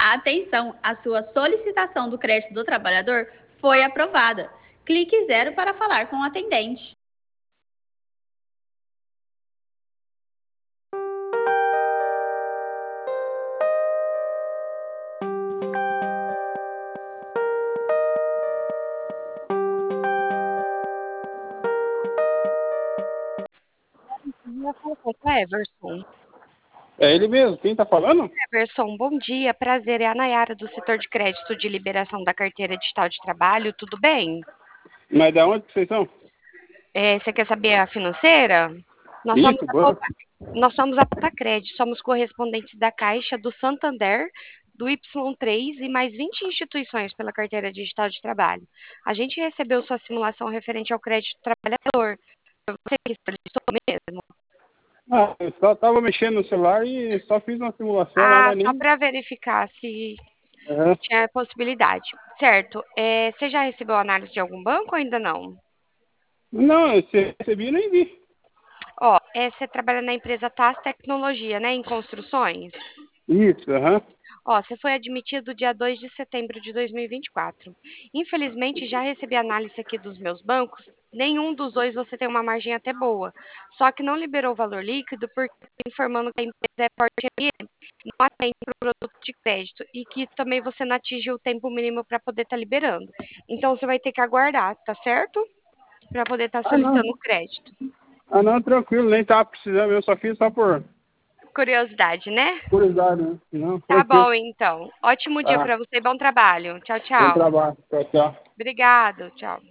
Atenção, a sua solicitação do crédito do trabalhador foi aprovada. Clique 0 para falar com o atendente. Eu falo com o Everson. É ele mesmo, quem tá falando? Everson, bom dia, prazer. É a Nayara do setor de crédito de liberação da carteira digital de trabalho, tudo bem? Mas da onde que vocês são? Você quer saber a financeira? Nós somos Isso, a banco. Nós somos a Putacred, somos correspondentes da Caixa, do Santander, do Y3 e mais 20 instituições pela carteira digital de trabalho. A gente recebeu sua simulação referente ao crédito trabalhador. Foi você que solicitou mesmo? Ah, eu só tava mexendo no celular e só fiz uma simulação lá, Ah, mas só nem. para verificar se Aham. tinha possibilidade. Certo. Você já recebeu análise de algum banco ou ainda não? Não, eu recebi e nem vi. Ó, você trabalha na empresa TAS Tecnologia, né, em construções? Isso, aham. Ó, você foi admitido dia 2 de setembro de 2024. Infelizmente, já recebi análise aqui dos meus bancos. Nenhum dos dois você tem uma margem até boa. Só que não liberou o valor líquido porque tá informando que a empresa é porte ME, não atende para o produto de crédito e que também você não atingiu o tempo mínimo para poder estar liberando. Então, você vai ter que aguardar, tá certo? Para poder estar Ah, não. solicitando o crédito. Ah, não, tranquilo, nem tava precisando, eu só fiz só por Curiosidade, né? curiosidade, né? Não, Tá tranquilo. bom, então. Ótimo dia Ah, para você e bom trabalho. Tchau, bom tchau. trabalho. Tchau, tchau. Obrigado, tchau.